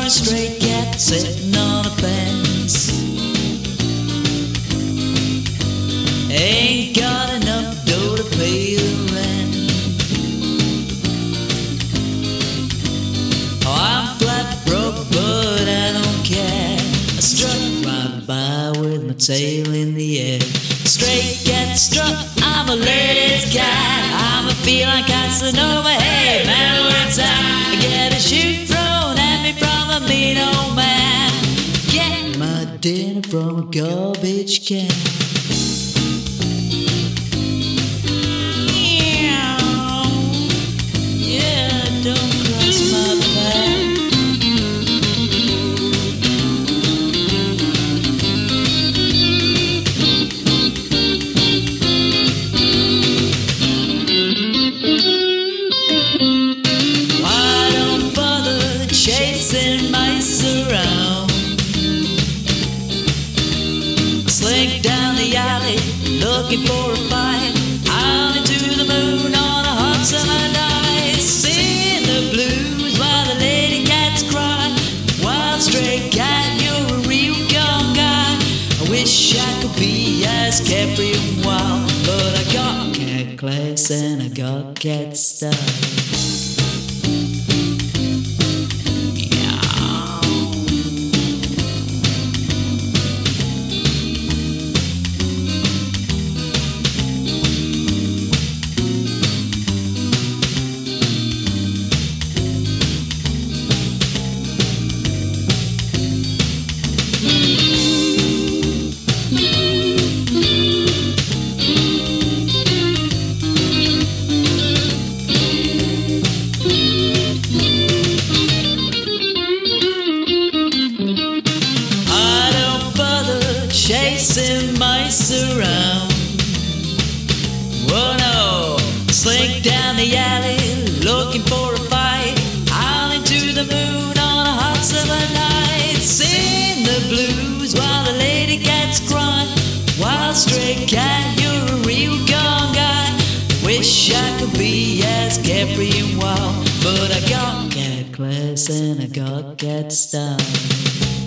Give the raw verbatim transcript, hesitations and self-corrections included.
a stray cat sitting on a fence. Ain't got enough dough to pay the rent. Oh, I'm flat broke, but I don't care. I struck right by with my tail in the air. Stray cat struck, I'm a lady's cat. I'ma feel like Casanova. Hey, man, what's that? I get a shoe thrown at me from a mean old man. Get my dinner from a garbage can. Yeah, don't cross my path. Why don't bother chasing mice around? Slink down the alley looking for a fight. Out into the moon on a hot summer night. Sing the blues while the lady cats cry. Wild stray cat, you're a real gone guy. I wish I could be as carefree and wild, but I got cat class and I got cat style. Chasing mice around. Whoa, no. Slink down the alley looking for a fight. Out into the moon on a hot summer night. Sing the blues while the lady cats cry. Wild stray cat, you're a real gone guy. Wish I could be as carefree and wild, but I got cat class and I got cat style.